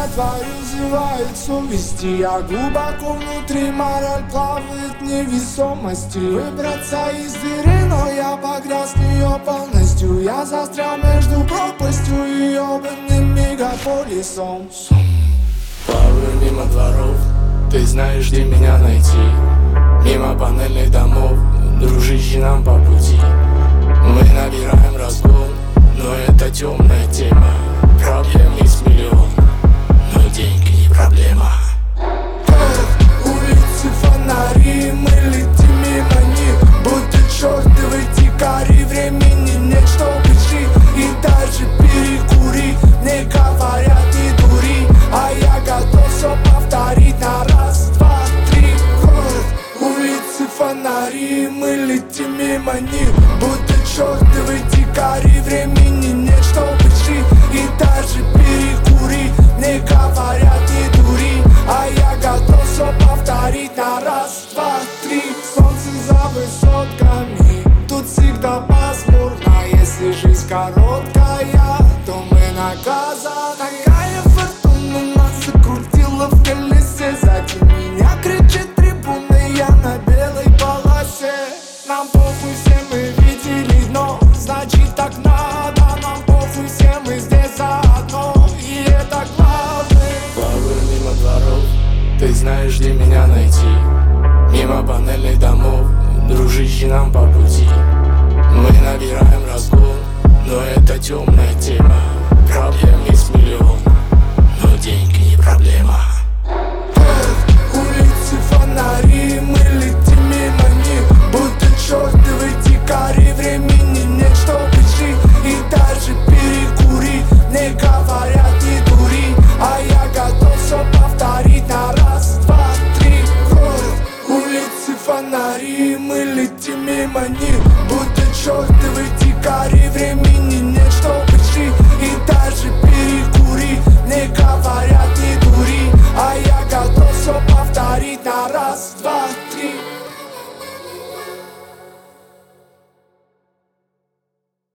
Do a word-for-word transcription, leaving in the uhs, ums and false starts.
меня твою зевает совесть. Я глубоко внутри, мораль плавает в невесомости. Выбраться из дыры, но я погряз в нее полностью. Я застрял между пропастью и ебаным мегаполисом. Плаваю мимо дворов, ты знаешь, где меня найти. Мимо панельных домов, дружище, нам по пути. Мы набираем разгон, но это темная тема. Проблем есть миллион, но деньги не проблема. Улицы, фонари, мы летим мимо них, будто чертовы дикари. Времени нет, чтобы жить и даже перекури. Мне говорят, не дури, а я готов все повторить на раз, два, три. Улицы, фонари, мы летим мимо них, будто чертовы дикари. Времени нет, чтобы жить и даже перекури. Мне говорят, не дури, а я готов все повторить на раз, два, три. Солнце за высотками, тут всегда пасмурно. Если жизнь короткая, то мы наказаны. Такая фортуна нас закрутила в колесе. Сзади меня кричит трибуна, я на белой полосе. Нам похуй, все мы видели дно, значит так надо. Нам похуй, все мы здесь заодно, и это главное. Плаваю мимо дворов, ты знаешь, где меня найти. Мимо панельных домов, дружище, нам по пути. Мы набираем разгон, но это темная тема. Проблем есть миллион, но деньги не проблема. Улицы, фонари, мы летим мимо них, будто чертовы дикари. Времени нет, чтобы жить и даже перекури. Мне говорят, не дури, а я готов все повторить на раз, два, три. Улицы, фонари, мы летим мимо них, будто чертовы дикари. Времени нет, чтобы жить и даже перекури. Мне говорят, не дури, а я готов все повторить на раз, два.